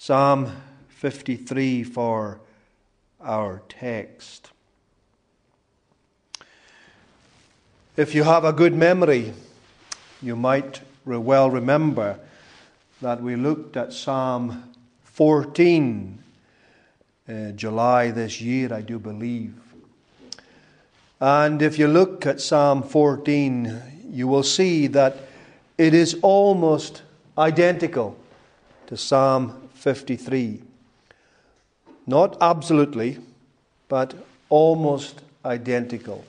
Psalm 53 for our text. If you have a good memory, you might well remember that we looked at Psalm 14 in July this year, I do believe. And if you look at Psalm 14, you will see that it is almost identical to Psalm 53. Not absolutely, but almost identical.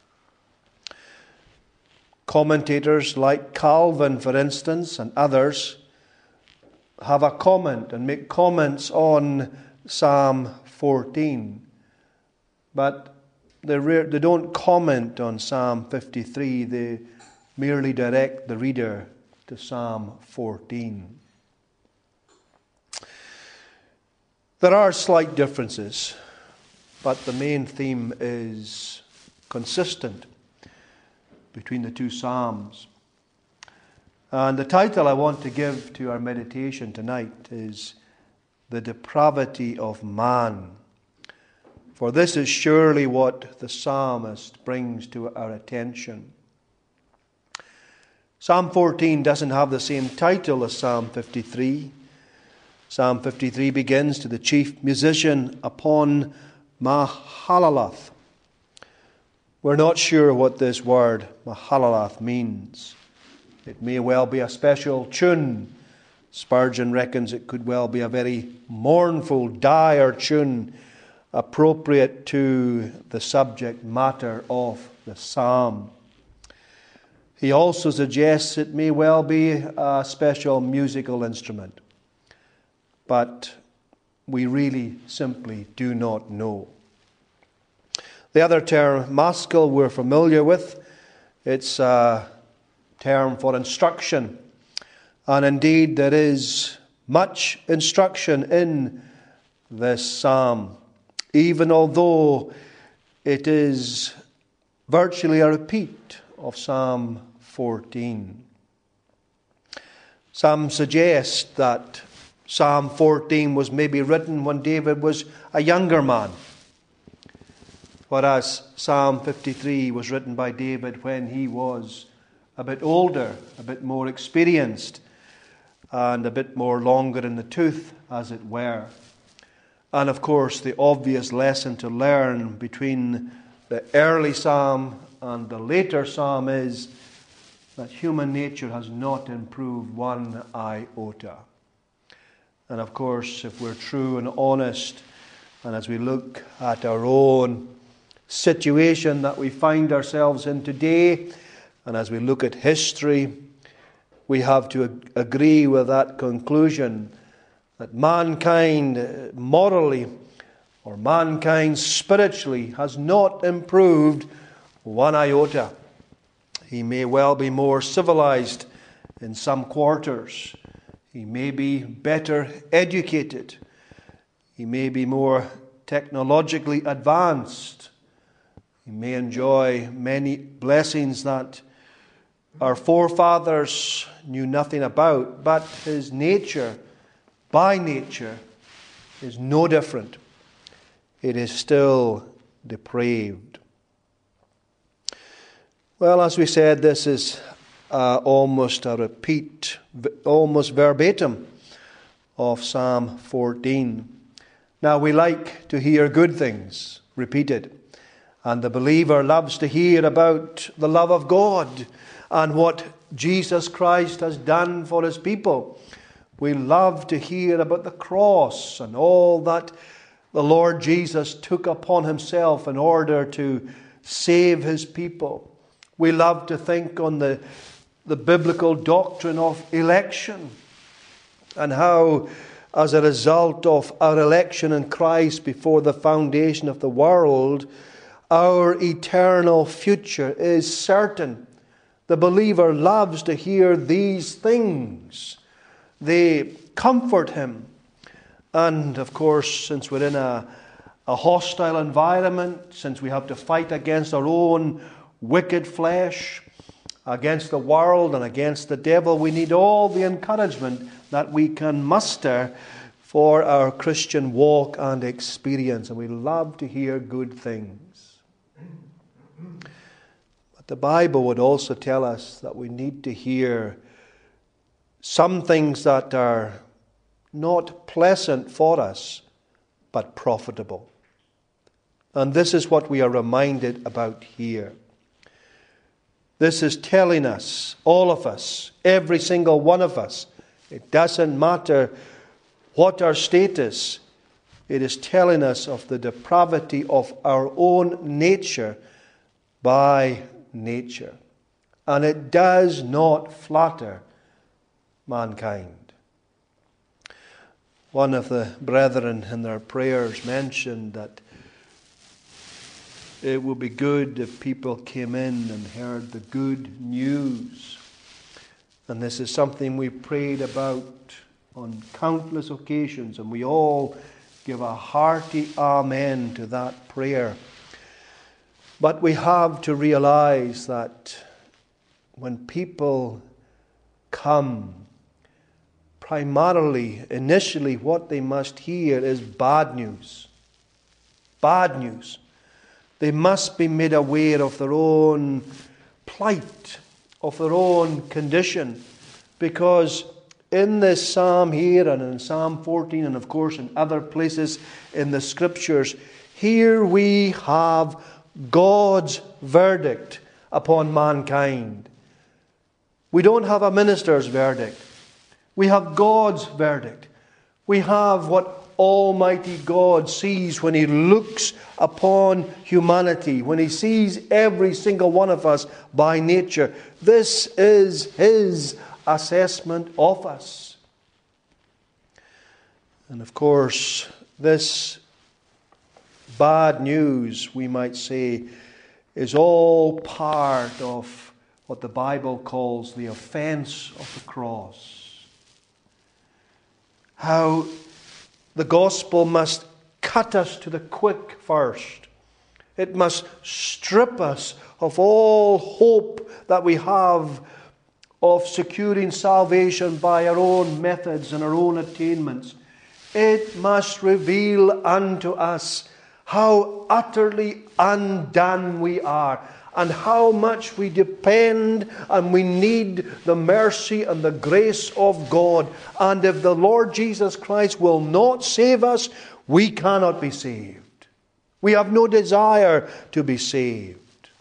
Commentators like Calvin, for instance, and others have a comment and make comments on Psalm 14. But they don't comment on Psalm 53. They merely direct the reader to Psalm 14. There are slight differences, but the main theme is consistent between the two Psalms. And the title I want to give to our meditation tonight is The Depravity of Man. For this is surely what the psalmist brings to our attention. Psalm 14 doesn't have the same title as Psalm 53. Psalm 53 begins to the chief musician upon Mahalalath. We're not sure what this word Mahalalath means. It may well be a special tune. Spurgeon reckons it could well be a very mournful, dire tune appropriate to the subject matter of the psalm. He also suggests it may well be a special musical instrument. But we really simply do not know. The other term, maskil, we're familiar with. It's a term for instruction. And indeed, there is much instruction in this psalm, even although it is virtually a repeat of Psalm 14. Some suggest that Psalm 14 was maybe written when David was a younger man, whereas Psalm 53 was written by David when he was a bit older, a bit more experienced, and a bit more longer in the tooth, as it were. And of course, the obvious lesson to learn between the early psalm and the later psalm is that human nature has not improved one iota. And of course, if we're true and honest, and as we look at our own situation that we find ourselves in today, and as we look at history, we have to agree with that conclusion that mankind morally or mankind spiritually has not improved one iota. He may well be more civilized in some quarters. He may be better educated. He may be more technologically advanced. He may enjoy many blessings that our forefathers knew nothing about, but his nature, by nature, is no different. It is still depraved. Well, as we said, this is almost a repeat, almost verbatim, of Psalm 14. Now, we like to hear good things repeated, and the believer loves to hear about the love of God and what Jesus Christ has done for his people. We love to hear about the cross and all that the Lord Jesus took upon himself in order to save his people. We love to think on the biblical doctrine of election and how, as a result of our election in Christ before the foundation of the world, our eternal future is certain. The believer loves to hear these things. They comfort him. And of course, since we're in a hostile environment, since we have to fight against our own wicked flesh, against the world and against the devil, we need all the encouragement that we can muster for our Christian walk and experience, and we love to hear good things. But the Bible would also tell us that we need to hear some things that are not pleasant for us, but profitable. And this is what we are reminded about here. This is telling us, all of us, every single one of us, it doesn't matter what our status, it is telling us of the depravity of our own nature by nature. And it does not flatter mankind. One of the brethren in their prayers mentioned that it would be good if people came in and heard the good news. And this is something we prayed about on countless occasions, and we all give a hearty amen to that prayer. But we have to realize that when people come, primarily, initially, what they must hear is bad news. Bad news. They must be made aware of their own plight, of their own condition, because in this psalm here and in Psalm 14 and of course in other places in the Scriptures, here we have God's verdict upon mankind. We don't have a minister's verdict. We have God's verdict. We have what Almighty God sees when He looks upon humanity, when He sees every single one of us by nature. This is His assessment of us. And of course, this bad news, we might say, is all part of what the Bible calls the offense of the cross. How the gospel must cut us to the quick first. It must strip us of all hope that we have of securing salvation by our own methods and our own attainments. It must reveal unto us how utterly undone we are, and how much we depend and we need the mercy and the grace of God. And if the Lord Jesus Christ will not save us, we cannot be saved. We have no desire to be saved.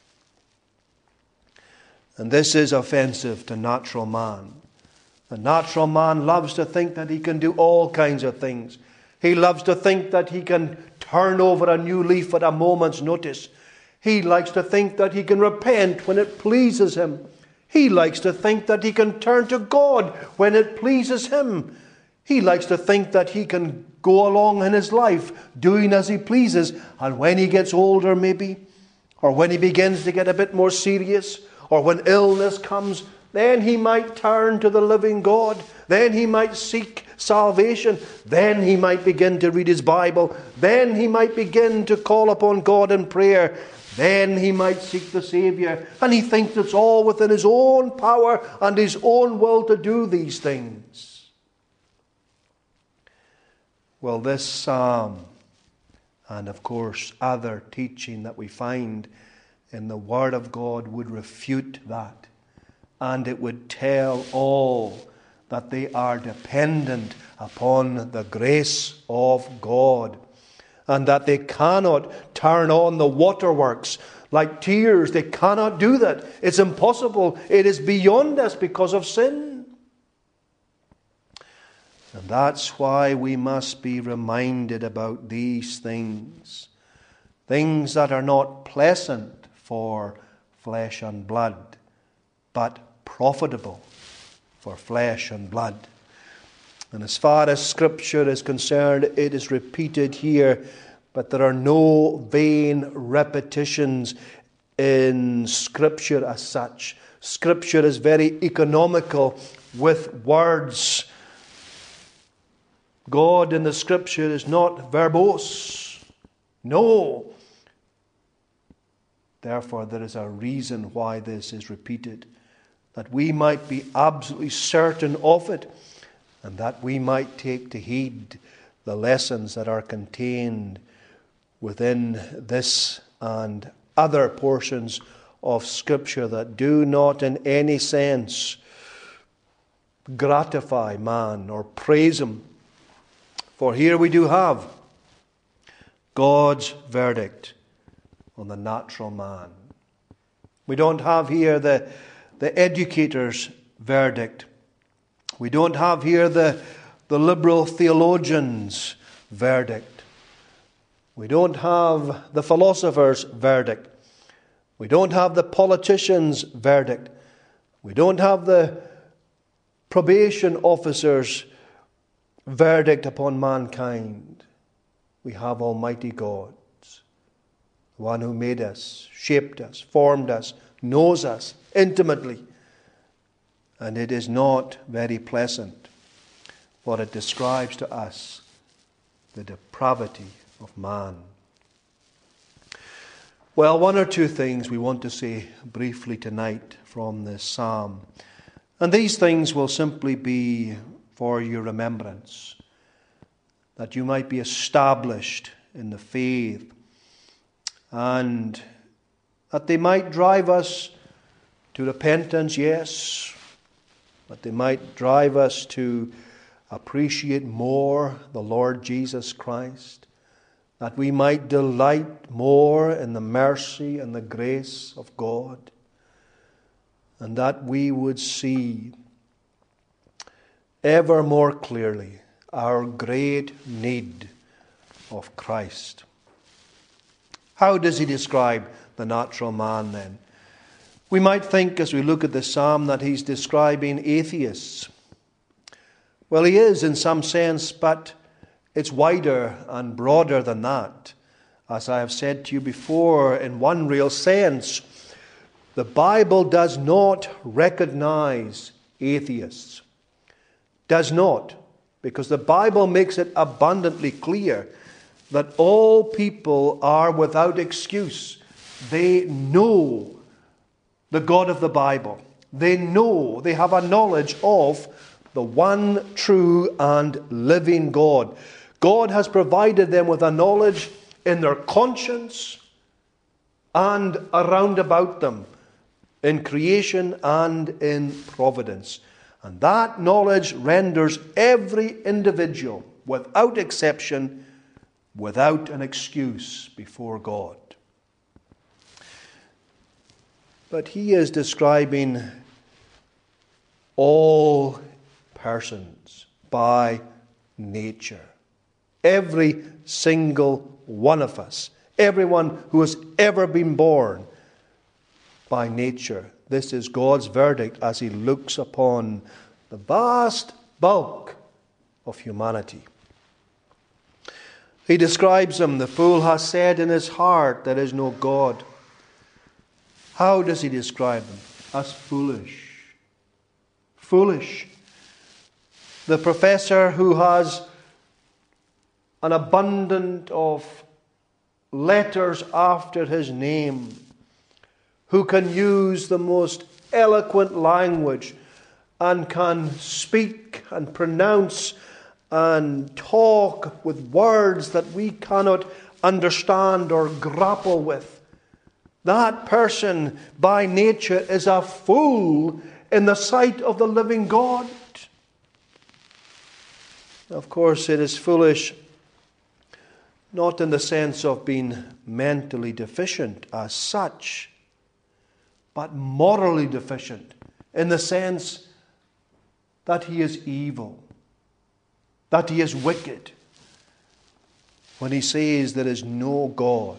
And this is offensive to natural man. The natural man loves to think that he can do all kinds of things. He loves to think that he can turn over a new leaf at a moment's notice. He likes to think that he can repent when it pleases him. He likes to think that he can turn to God when it pleases him. He likes to think that he can go along in his life doing as he pleases. And when he gets older maybe, or when he begins to get a bit more serious, or when illness comes, then he might turn to the living God. Then he might seek salvation. Then he might begin to read his Bible. Then he might begin to call upon God in prayer. Then he might seek the Saviour. And he thinks it's all within his own power and his own will to do these things. Well, this psalm, and of course other teaching that we find in the Word of God, would refute that. And it would tell all that they are dependent upon the grace of God, and that they cannot turn on the waterworks like tears. They cannot do that. It's impossible. It is beyond us because of sin. And that's why we must be reminded about these things. Things that are not pleasant for flesh and blood, but profitable for flesh and blood. And as far as Scripture is concerned, it is repeated here, but there are no vain repetitions in Scripture as such. Scripture is very economical with words. God in the Scripture is not verbose. No. Therefore, there is a reason why this is repeated, that we might be absolutely certain of it, and that we might take to heed the lessons that are contained within this and other portions of Scripture that do not in any sense gratify man or praise him. For here we do have God's verdict on the natural man. We don't have here the educator's verdict. We don't have here the liberal theologian's verdict. We don't have the philosopher's verdict. We don't have the politician's verdict. We don't have the probation officer's verdict upon mankind. We have Almighty God's, the one who made us, shaped us, formed us, knows us intimately. And it is not very pleasant, for it describes to us the depravity of man. Well, one or two things we want to say briefly tonight from this psalm. And these things will simply be for your remembrance, that you might be established in the faith, and that they might drive us to repentance, yes, but they might drive us to appreciate more the Lord Jesus Christ, that we might delight more in the mercy and the grace of God, and that we would see ever more clearly our great need of Christ. How does he describe the natural man then? We might think as we look at the psalm that he's describing atheists. Well, he is in some sense, but it's wider and broader than that. As I have said to you before, in one real sense, the Bible does not recognize atheists. Does not. Because the Bible makes it abundantly clear that all people are without excuse. They know the God of the Bible. They know, they have a knowledge of the one true and living God. God has provided them with a knowledge in their conscience and around about them, in creation and in providence. And that knowledge renders every individual, without exception, without an excuse before God. But he is describing all persons by nature. Every single one of us. Everyone who has ever been born by nature. This is God's verdict as he looks upon the vast bulk of humanity. He describes them, the fool has said in his heart, there is no God. How does he describe them? As foolish. Foolish. The professor who has an abundance of letters after his name, who can use the most eloquent language and can speak and pronounce and talk with words that we cannot understand or grapple with. That person by nature is a fool in the sight of the living God. Of course, it is foolish not in the sense of being mentally deficient as such, but morally deficient in the sense that he is evil, that he is wicked, when he says there is no God.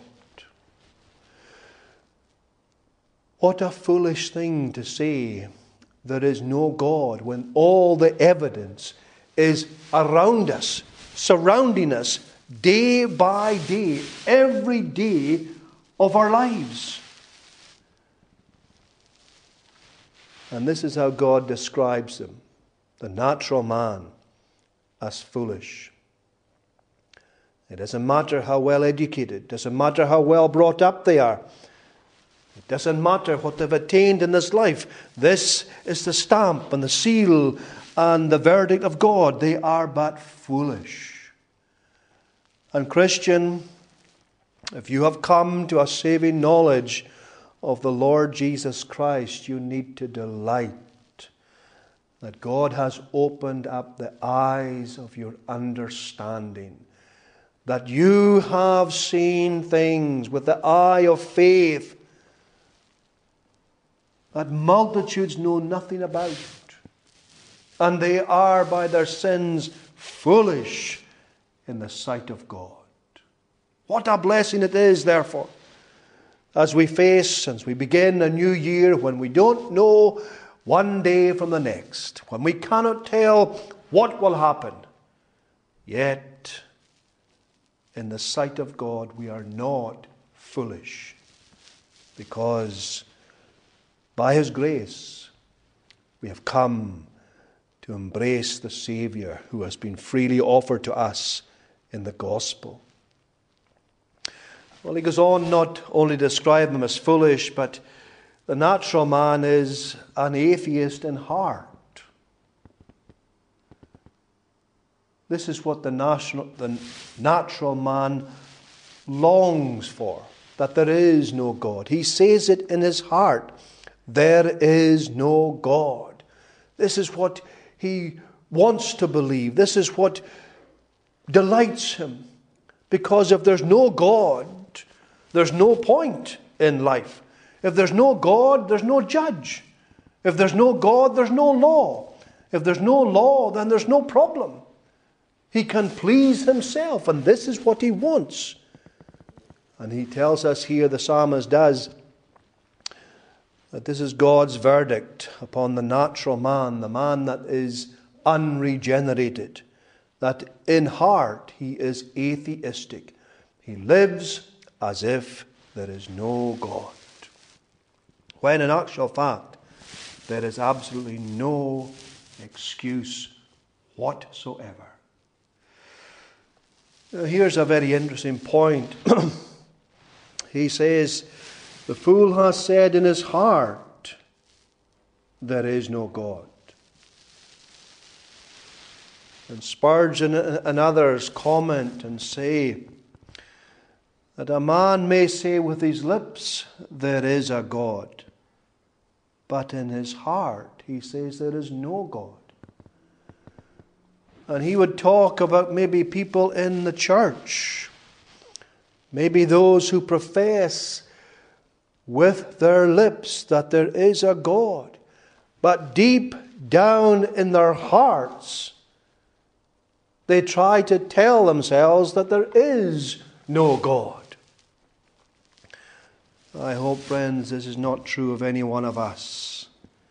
What a foolish thing to say, there is no God, when all the evidence is around us, surrounding us, day by day, every day of our lives. And this is how God describes them, the natural man, as foolish. It doesn't matter how well educated, it doesn't matter how well brought up they are. It doesn't matter what they've attained in this life. This is the stamp and the seal and the verdict of God. They are but foolish. And Christian, if you have come to a saving knowledge of the Lord Jesus Christ, you need to delight that God has opened up the eyes of your understanding, that you have seen things with the eye of faith that multitudes know nothing about, and they are by their sins foolish in the sight of God. What a blessing it is, therefore, as we begin a new year, when we don't know one day from the next, when we cannot tell what will happen, yet in the sight of God we are not foolish, because by His grace we have come to embrace the Saviour who has been freely offered to us in the gospel. Well, he goes on not only to describe them as foolish, but the natural man is an atheist in heart. This is what the natural man longs for, that there is no God. He says it in his heart, there is no God. This is what he wants to believe. This is what delights him. Because if there's no God, there's no point in life. If there's no God, there's no judge. If there's no God, there's no law. If there's no law, then there's no problem. He can please himself, and this is what he wants. And he tells us here, the psalmist does, that this is God's verdict upon the natural man, the man that is unregenerated, that in heart he is atheistic. He lives as if there is no God, when in actual fact there is absolutely no excuse whatsoever. Now, here's a very interesting point. He says, the fool has said in his heart, there is no God. And Spurgeon and others comment and say that a man may say with his lips, there is a God, but in his heart he says there is no God. And he would talk about maybe people in the church, maybe those who profess with their lips that there is a God, but deep down in their hearts they try to tell themselves that there is no God. I hope, friends, this is not true of any one of us.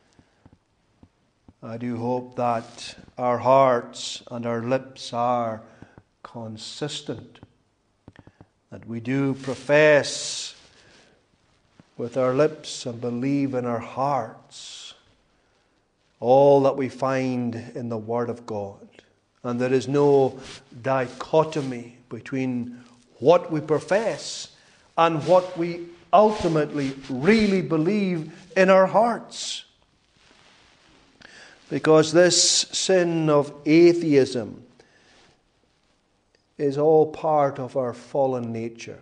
I do hope that our hearts and our lips are consistent, that we do profess with our lips and believe in our hearts all that we find in the Word of God. And there is no dichotomy between what we profess and what we ultimately really believe in our hearts. Because this sin of atheism is all part of our fallen nature.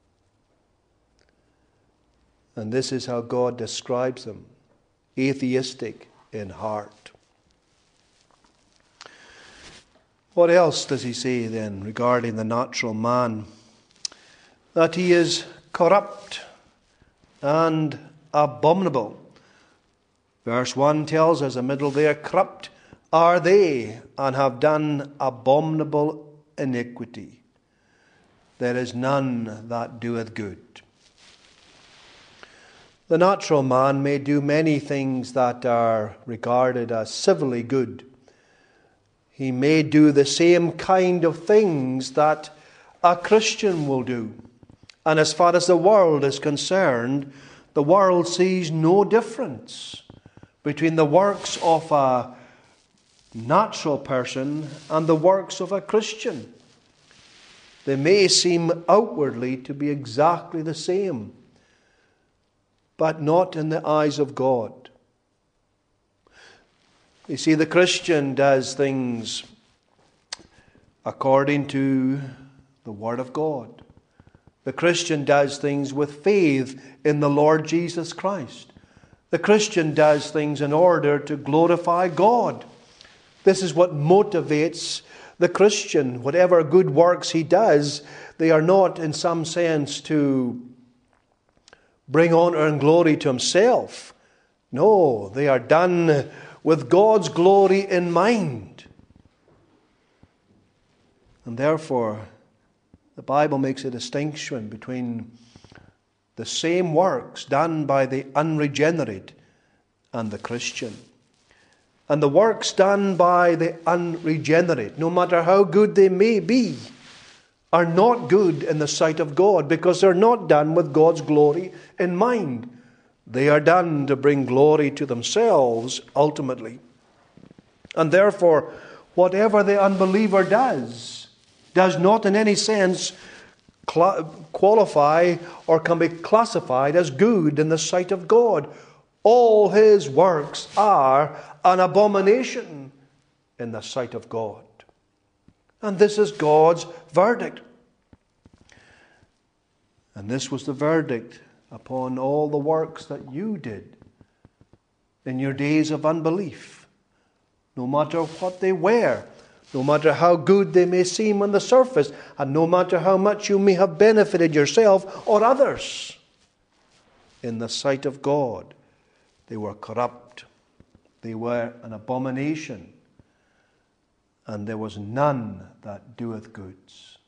And this is how God describes them, atheistic in heart. What else does he say then regarding the natural man? That he is corrupt and abominable. Verse 1 tells us, in the middle there, corrupt are they, and have done abominable iniquity. There is none that doeth good. The natural man may do many things that are regarded as civilly good. He may do the same kind of things that a Christian will do. And as far as the world is concerned, the world sees no difference between the works of a natural person and the works of a Christian. They may seem outwardly to be exactly the same, but not in the eyes of God. You see, the Christian does things according to the Word of God. The Christian does things with faith in the Lord Jesus Christ. The Christian does things in order to glorify God. This is what motivates the Christian. Whatever good works he does, they are not in some sense to bring honor and glory to himself. No, they are done with God's glory in mind. And therefore, the Bible makes a distinction between the same works done by the unregenerate and the Christian. And the works done by the unregenerate, no matter how good they may be, are not good in the sight of God, because they're not done with God's glory in mind. They are done to bring glory to themselves ultimately. And therefore, whatever the unbeliever does not in any sense qualify or can be classified as good in the sight of God. All his works are an abomination in the sight of God. And this is God's verdict. And this was the verdict upon all the works that you did in your days of unbelief. No matter what they were, no matter how good they may seem on the surface, and no matter how much you may have benefited yourself or others, in the sight of God, they were corrupt. They were an abomination. And there was none that doeth goods.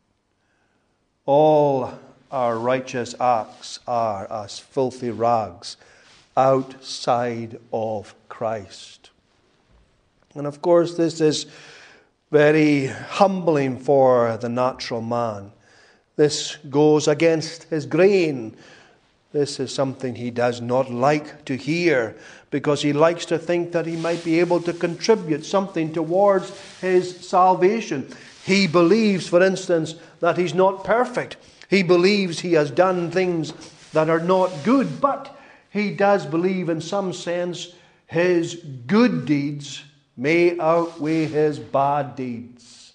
All our righteous acts are as filthy rags outside of Christ. And of course, this is very humbling for the natural man. This goes against his grain. This is something he does not like to hear, because he likes to think that he might be able to contribute something towards his salvation. He believes, for instance, that he's not perfect. He believes he has done things that are not good, but he does believe in some sense his good deeds may outweigh his bad deeds.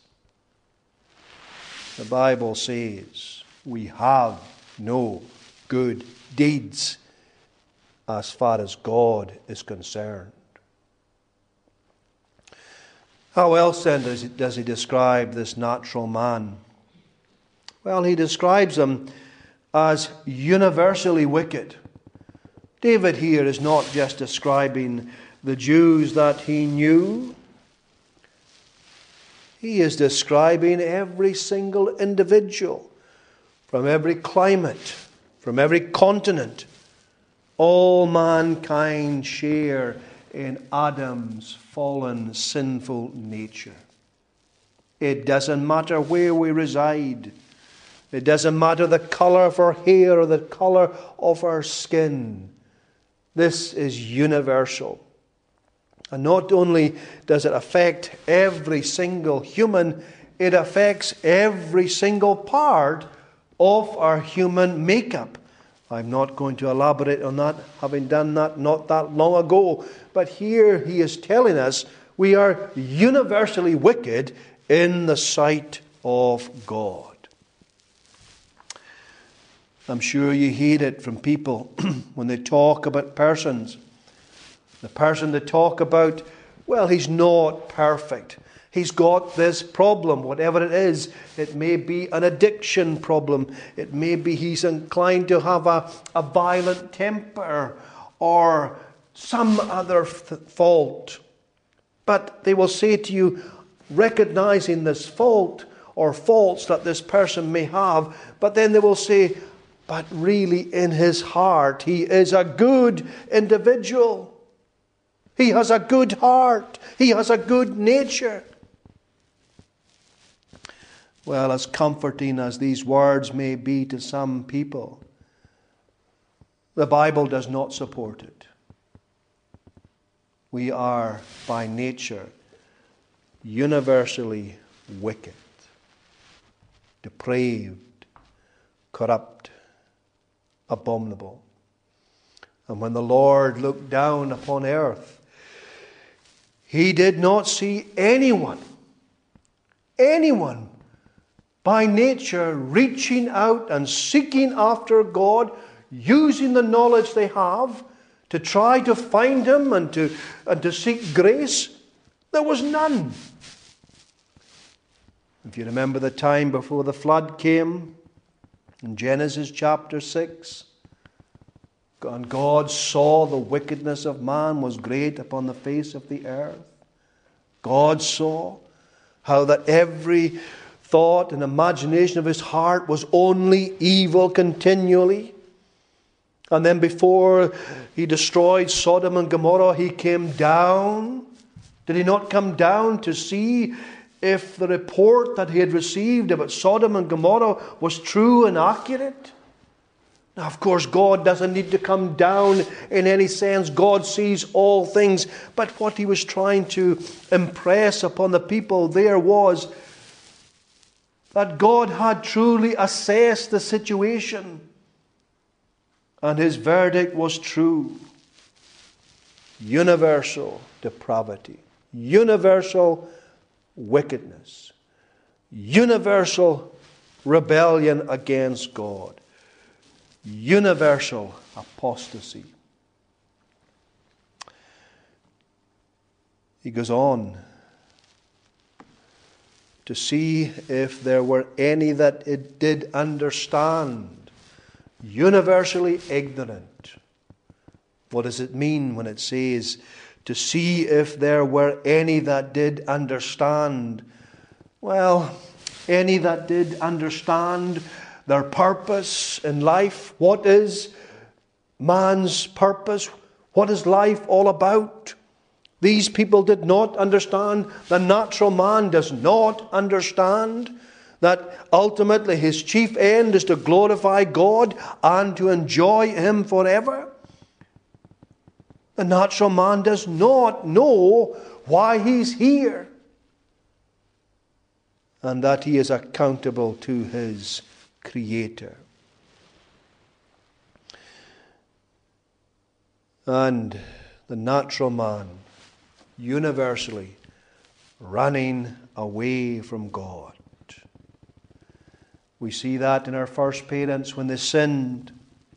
The Bible says we have no good deeds as far as God is concerned. How else then does he describe this natural man? Well, he describes him as universally wicked. David here is not just describing the Jews that he knew. He is describing every single individual from every climate, from every continent. All mankind share in Adam's fallen, sinful nature. It doesn't matter where we reside. It doesn't matter the color of our hair or the color of our skin. This is universal. And not only does it affect every single human, it affects every single part of our human makeup. I'm not going to elaborate on that, having done that not that long ago. But here he is telling us we are universally wicked in the sight of God. I'm sure you hear it from people when they talk about persons. The person they talk about, well, he's not perfect. He's got this problem, whatever it is. It may be an addiction problem. It may be he's inclined to have a violent temper or some other fault. But they will say to you, recognizing this fault or faults that this person may have, but then they will say, but really in his heart, he is a good individual. He has a good heart. He has a good nature. Well, as comforting as these words may be to some people, the Bible does not support it. We are, by nature, universally wicked, depraved, corrupt, abominable. And when the Lord looked down upon earth, He did not see anyone by nature reaching out and seeking after God, using the knowledge they have to try to find Him and to seek grace? There was none. If you remember the time before the flood came, in Genesis chapter 6, and God saw the wickedness of man was great upon the face of the earth. God saw how that every thought and imagination of his heart was only evil continually. And then before he destroyed Sodom and Gomorrah, he came down. Did he not come down to see if the report that he had received about Sodom and Gomorrah was true and accurate? Now, of course, God doesn't need to come down in any sense. God sees all things. But what he was trying to impress upon the people there was that God had truly assessed the situation. And his verdict was true. Universal depravity. Universal wickedness. Universal rebellion against God. Universal apostasy. He goes on to see if there were any that it did understand. Universally ignorant. What does it mean when it says to see if there were any that did understand? Well, any that did understand their purpose in life. What is man's purpose? What is life all about? These people did not understand. The natural man does not understand that ultimately his chief end is to glorify God and to enjoy Him forever. The natural man does not know why he's here, and that he is accountable to his Creator. And the natural man universally running away from God. We see that in our first parents when they sinned.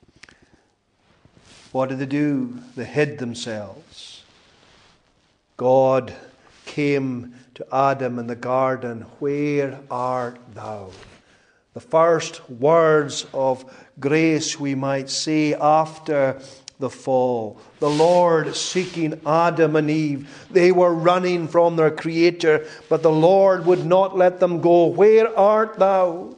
What did they do? They hid themselves. God came to Adam in the garden, "Where art thou?" The first words of grace, we might say, after the fall. The Lord seeking Adam and Eve. They were running from their Creator, but the Lord would not let them go. "Where art thou?"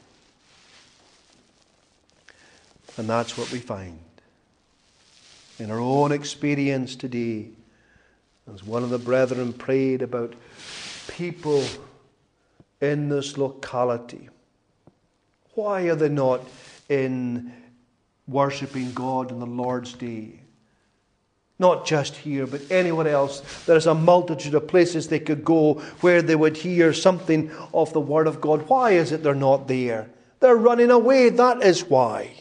And that's what we find in our own experience today. As one of the brethren prayed about people in this locality. Why are they not in worshipping God on the Lord's Day? Not just here, but anywhere else. There's a multitude of places they could go where they would hear something of the Word of God. Why is it they're not there? They're running away, that is why.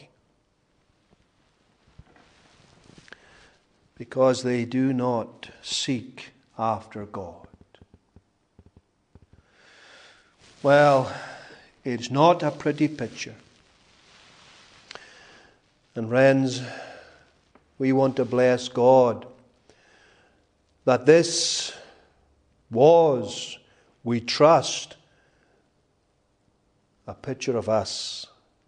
Because they do not seek after God. Well, it's not a pretty picture. And friends, we want to bless God that this was, we trust, a picture of us.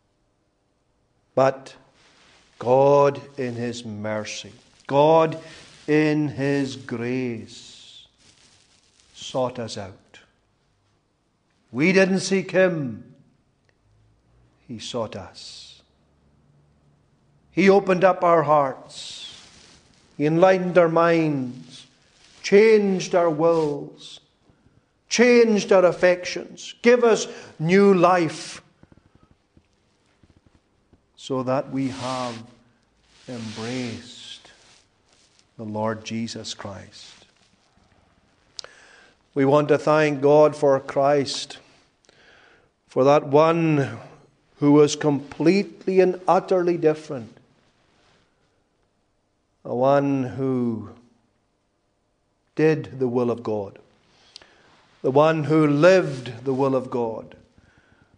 But God in His mercy, God in His grace sought us out. We didn't seek Him. He sought us. He opened up our hearts. He enlightened our minds, changed our wills, changed our affections, give us new life so that we have embraced the Lord Jesus Christ. We want to thank God for Christ, for that one who was completely and utterly different. The one who did the will of God. The one who lived the will of God.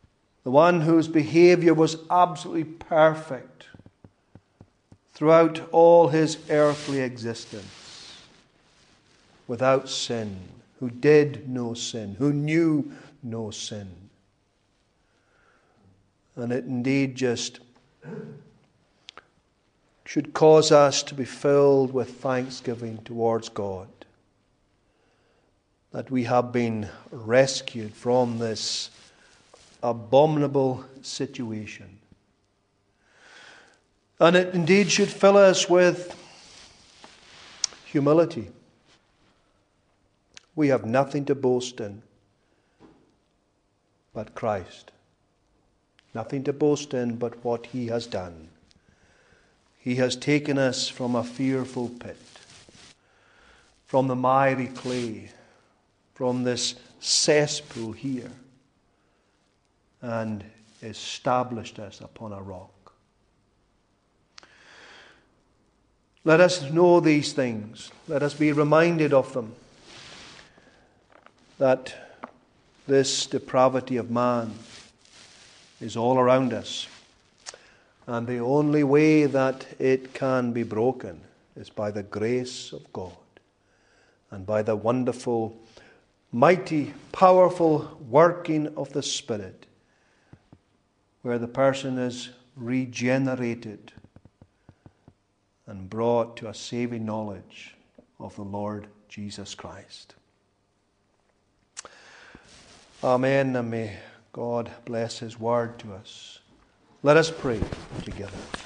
the one whose behavior was absolutely perfect throughout all his earthly existence, without sin, who did no sin, who knew no sin. And it indeed just should cause us to be filled with thanksgiving towards God that we have been rescued from this abominable situation. And it indeed should fill us with humility. We have nothing to boast in but Christ. Nothing to boast in but what He has done. He has taken us from a fearful pit, from the miry clay, from this cesspool here, and established us upon a rock. Let us know these things. Let us be reminded of them, that this depravity of man is all around us. And the only way that it can be broken is by the grace of God and by the wonderful, mighty, powerful working of the Spirit, where the person is regenerated and brought to a saving knowledge of the Lord Jesus Christ. Amen, and may God bless His word to us. Let us pray together.